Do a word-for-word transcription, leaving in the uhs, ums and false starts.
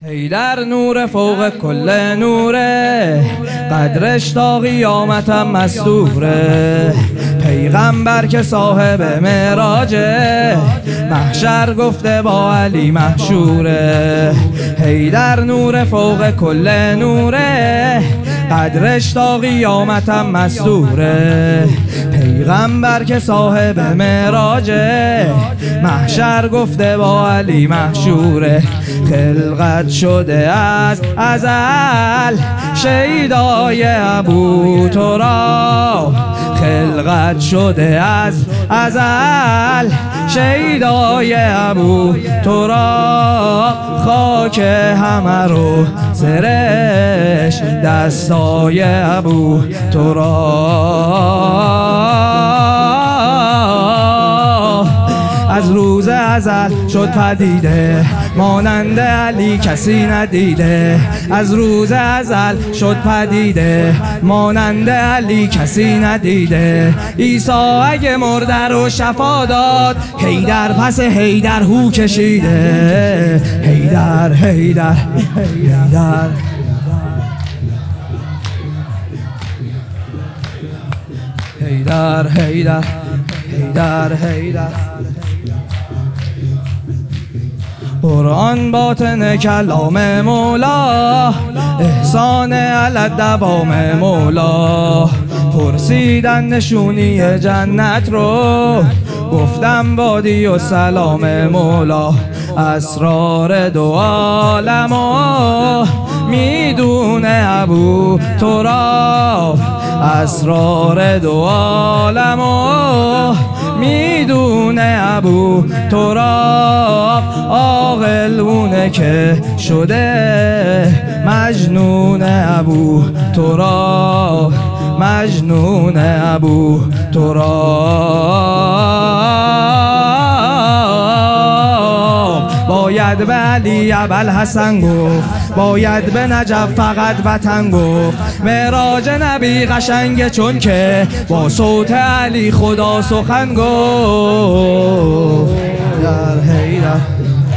حیدر نور فوق کل نوره، قدرش تا قیامتم مستوره. پیغمبر که صاحب معراجه، محشر گفته با علی محشوره. حیدر نور فوق کل نوره، قدرش تا قیامتم مستوره. پیغمبر که صاحب معراجه، محشر گفته با علی محشوره. خلقت شده از ازل شیدای ابو تراب، خلقت شده از ازل شیدای ابو تراب. خاک همه رو سرش دستای ابو تراب. از روز ازل شد پدیده، مانند علی کسی ندیده. از روز ازل شد پدیده، مانند علی کسی ندیده. عیسی اگه مرده رو شفا داد، حیدر پس حیدر هو کشیده. حیدر حیدر حیدر حیدر حیدر حیدر حیدر. قرآن باطن کلام مولا، احسان علی دوام مولا. پرسیدن نشونی جنت رو، گفتم بادی و سلام مولا. اسرار دو عالمو میدونه ابو تراب، اسرار دو عالمو میدونه ابو تراب. عاقل اونه که شده مجنون ابو تراب، مجنون ابو تراب. باید به علی ابوالحسن گفت، باید به نجف فقط وطن گفت. معراج نبی قشنگه چون که با صوت علی خدا سخن گفت. حیدر حیدر